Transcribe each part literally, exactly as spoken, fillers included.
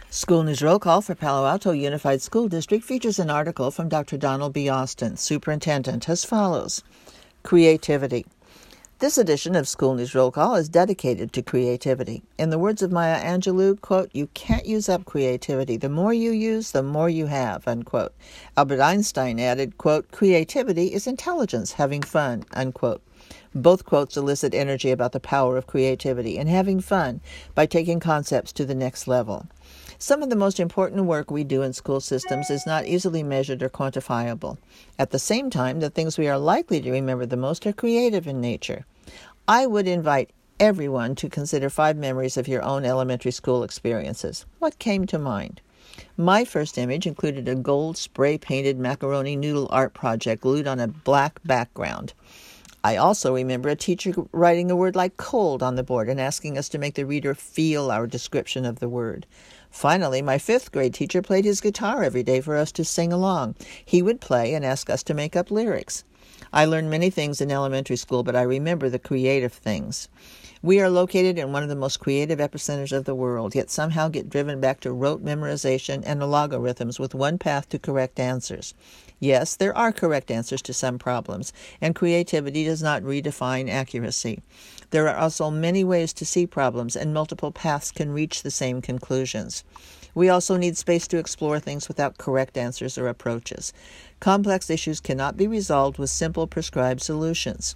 School News Roll Call for Palo Alto Unified School District features an article from Doctor Donald B. Austin, Superintendent, as follows. Creativity. This edition of School News Roll Call is dedicated to creativity. In the words of Maya Angelou, quote, "You can't use up creativity. The more you use, the more you have," unquote. Albert Einstein added, quote, "Creativity is intelligence, having fun," unquote. Both quotes elicit energy about the power of creativity and having fun by taking concepts to the next level. Some of the most important work we do in school systems is not easily measured or quantifiable. At the same time, the things we are likely to remember the most are creative in nature. I would invite everyone to consider five memories of your own elementary school experiences. What came to mind? My first image included a gold spray-painted macaroni noodle art project glued on a black background. I also remember a teacher writing a word like cold on the board and asking us to make the reader feel our description of the word. Finally, my fifth grade teacher played his guitar every day for us to sing along. He would play and ask us to make up lyrics. I learned many things in elementary school, but I remember the creative things. We are located in one of the most creative epicenters of the world, yet somehow get driven back to rote memorization and logarithms with one path to correct answers. Yes, there are correct answers to some problems, and creativity does not redefine accuracy. There are also many ways to see problems, and multiple paths can reach the same conclusions. We also need space to explore things without correct answers or approaches. Complex issues cannot be resolved with simple prescribed solutions.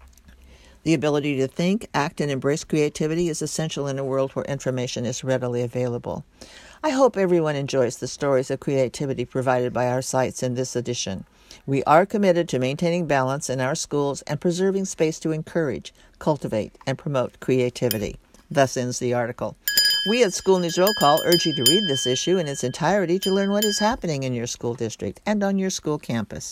The ability to think, act, and embrace creativity is essential in a world where information is readily available. I hope everyone enjoys the stories of creativity provided by our sites in this edition. We are committed to maintaining balance in our schools and preserving space to encourage, cultivate, and promote creativity. Thus ends the article. We at School News Roll Call urge you to read this issue in its entirety to learn what is happening in your school district and on your school campus.